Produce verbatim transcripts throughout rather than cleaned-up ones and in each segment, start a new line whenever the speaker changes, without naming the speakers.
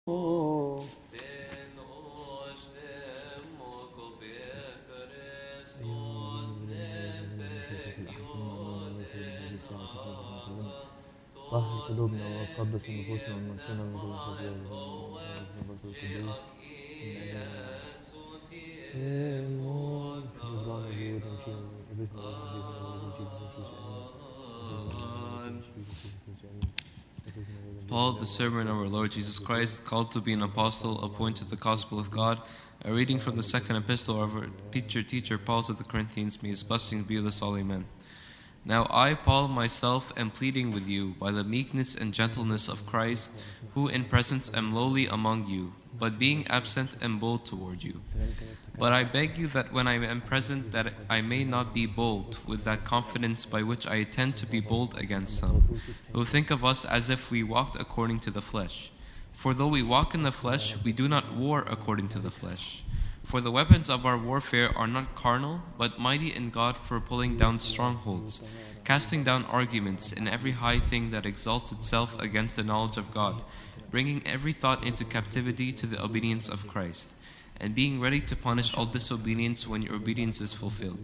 Oh. طهر قلوبنا وقدس نفوسنا ونقنا من كل خطيئة القدوس غفران وجود نمشي باسم
Paul, the servant of our Lord Jesus Christ, called to be an apostle, appointed the gospel of God. A reading from the second epistle of our teacher, teacher Paul to the Corinthians. May his blessing be with us all. Amen. Now I, Paul, myself, am pleading with you by the meekness and gentleness of Christ, who in presence am lowly among you, but being absent am bold toward you. But I beg you that when I am present, that I may not be bold with that confidence by which I intend to be bold against some, who think of us as if we walked according to the flesh. For though we walk in the flesh, we do not war according to the flesh. For the weapons of our warfare are not carnal, but mighty in God for pulling down strongholds, casting down arguments and every high thing that exalts itself against the knowledge of God, bringing every thought into captivity to the obedience of Christ, and being ready to punish all disobedience when your obedience is fulfilled.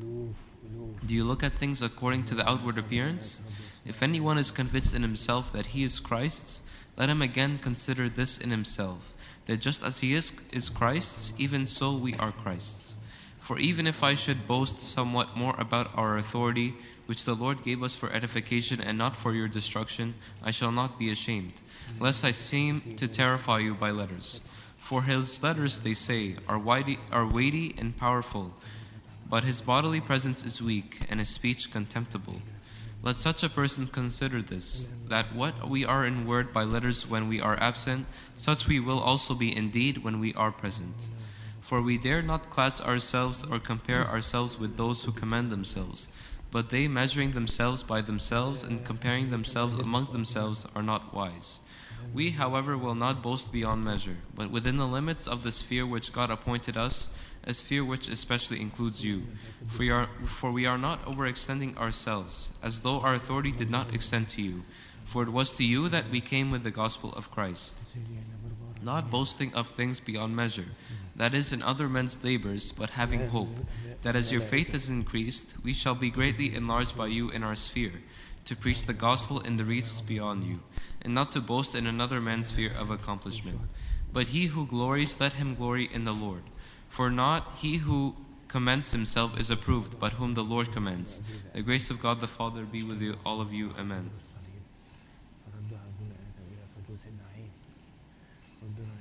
Do you look at things according to the outward appearance? If anyone is convinced in himself that he is Christ's, let him again consider this in himself, that just as he is, is Christ's, even so we are Christ's. For even if I should boast somewhat more about our authority, which the Lord gave us for edification and not for your destruction, I shall not be ashamed, lest I seem to terrify you by letters. For his letters, they say, are, weighty, are weighty and powerful, but his bodily presence is weak and his speech contemptible. Let such a person consider this, that what we are in word by letters when we are absent, such we will also be indeed when we are present. For we dare not class ourselves or compare ourselves with those who commend themselves, but they, measuring themselves by themselves and comparing themselves among themselves, are not wise. We, however, will not boast beyond measure, but within the limits of the sphere which God appointed us, a sphere which especially includes you. For we are, for we are not overextending ourselves, as though our authority did not extend to you. For it was to you that we came with the gospel of Christ, not boasting of things beyond measure, that is, in other men's labors, but having hope, that as your faith is increased, we shall be greatly enlarged by you in our sphere, to preach the gospel in the regions beyond you, and not to boast in another man's sphere of accomplishment. But he who glories, let him glory in the Lord. For not he who commends himself is approved, but whom the Lord commends. The grace of God the Father be with you, all of you. Amen.